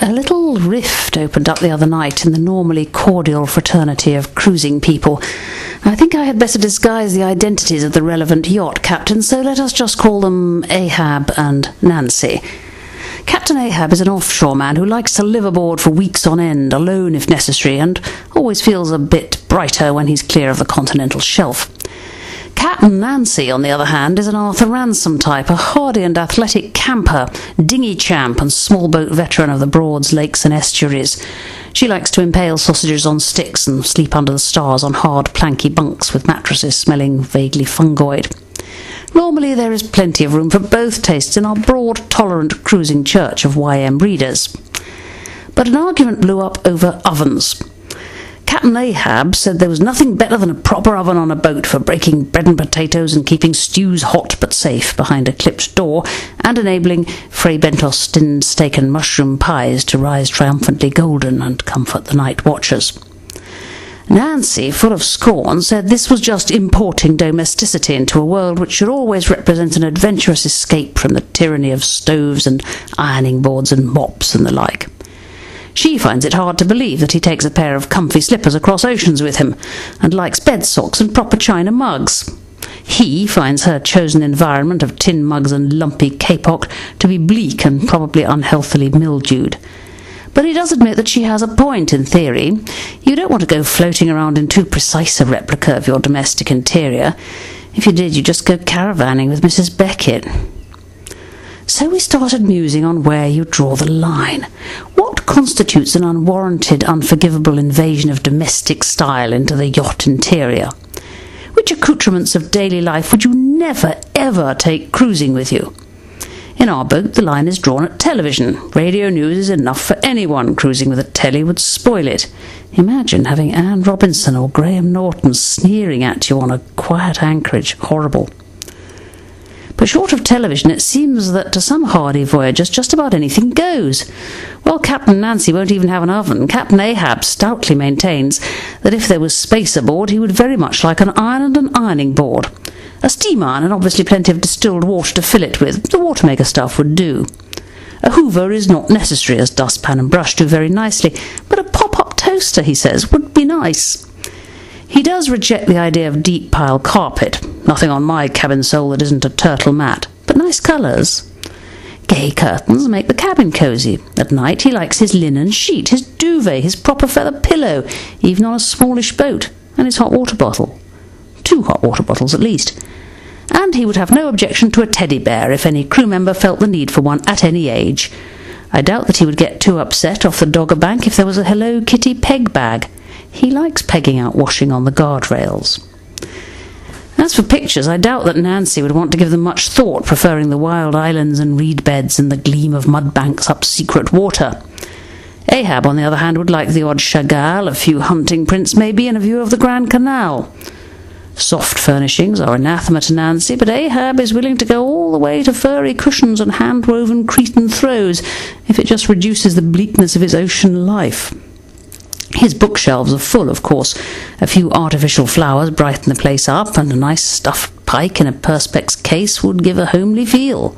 A little rift opened up the other night in the normally cordial fraternity of cruising people. I think I had better disguise the identities of the relevant yacht captains, so let us just call them Ahab and Nancy. Captain Ahab is an offshore man who likes to live aboard for weeks on end, alone if necessary, and always feels a bit brighter when he's clear of the continental shelf. Captain Nancy, on the other hand, is an Arthur Ransom type, a hardy and athletic camper, dinghy champ and small boat veteran of the Broads, lakes and estuaries. She likes to impale sausages on sticks and sleep under the stars on hard planky bunks with mattresses smelling vaguely fungoid. Normally there is plenty of room for both tastes in our broad, tolerant cruising church of YM readers. But an argument blew up over ovens. Captain Ahab said there was nothing better than a proper oven on a boat for breaking bread and potatoes and keeping stews hot but safe behind a clipped door, and enabling Fray Bentos tinned steak and mushroom pies to rise triumphantly golden and comfort the night watchers. Nancy, full of scorn, said this was just importing domesticity into a world which should always represent an adventurous escape from the tyranny of stoves and ironing boards and mops and the like. She finds it hard to believe that he takes a pair of comfy slippers across oceans with him, and likes bed socks and proper china mugs. He finds her chosen environment of tin mugs and lumpy capock to be bleak and probably unhealthily mildewed. But he does admit that she has a point in theory. You don't want to go floating around in too precise a replica of your domestic interior. If you did, you'd just go caravanning with Mrs. Beckett. So we started musing on where you draw the line. What constitutes an unwarranted, unforgivable invasion of domestic style into the yacht interior? Which accoutrements of daily life would you never, ever take cruising with you? In our boat, the line is drawn at television. Radio news is enough for anyone. Cruising with a telly would spoil it. Imagine having Anne Robinson or Graham Norton sneering at you on a quiet anchorage. Horrible. But short of television, it seems that to some hardy voyagers just about anything goes. While Captain Nancy won't even have an oven, Captain Ahab stoutly maintains that if there was space aboard, he would very much like an iron and an ironing board. A steam iron and obviously plenty of distilled water to fill it with. The watermaker stuff would do. A hoover is not necessary, as dustpan and brush do very nicely, but a pop-up toaster, he says, would be nice. He does reject the idea of deep pile carpet. Nothing on my cabin sole that isn't a turtle mat, but nice colours. Gay curtains make the cabin cosy. At night he likes his linen sheet, his duvet, his proper feather pillow, even on a smallish boat, and his hot water bottle. 2 hot water bottles at least. And he would have no objection to a teddy bear if any crew member felt the need for one at any age. I doubt that he would get too upset off the Dogger Bank if there was a Hello Kitty peg bag. He likes pegging out washing on the guardrails. As for pictures, I doubt that Nancy would want to give them much thought, preferring the wild islands and reed beds and the gleam of mud banks up secret water. Ahab, on the other hand, would like the odd Chagall, a few hunting prints maybe, and a view of the Grand Canal. Soft furnishings are anathema to Nancy, but Ahab is willing to go all the way to furry cushions and hand-woven Cretan throws if it just reduces the bleakness of his ocean life. His bookshelves are full, of course. A few artificial flowers brighten the place up, and a nice stuffed pike in a perspex case would give a homely feel.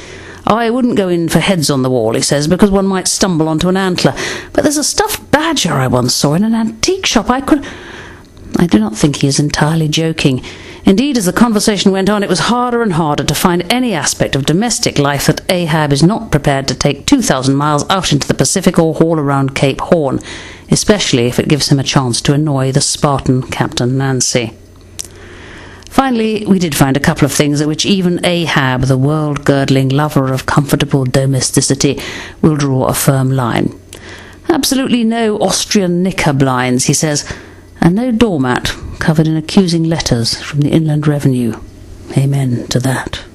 I wouldn't go in for heads on the wall, he says, because one might stumble onto an antler. But there's a stuffed badger I once saw in an antique shop. I do not think he is entirely joking. Indeed, as the conversation went on, it was harder and harder to find any aspect of domestic life that Ahab is not prepared to take 2,000 miles out into the Pacific or haul around Cape Horn, especially if it gives him a chance to annoy the Spartan Captain Nancy. Finally, we did find a couple of things at which even Ahab, the world-girdling lover of comfortable domesticity, will draw a firm line. Absolutely no Austrian knicker blinds, he says, and no doormat covered in accusing letters from the Inland Revenue. Amen to that.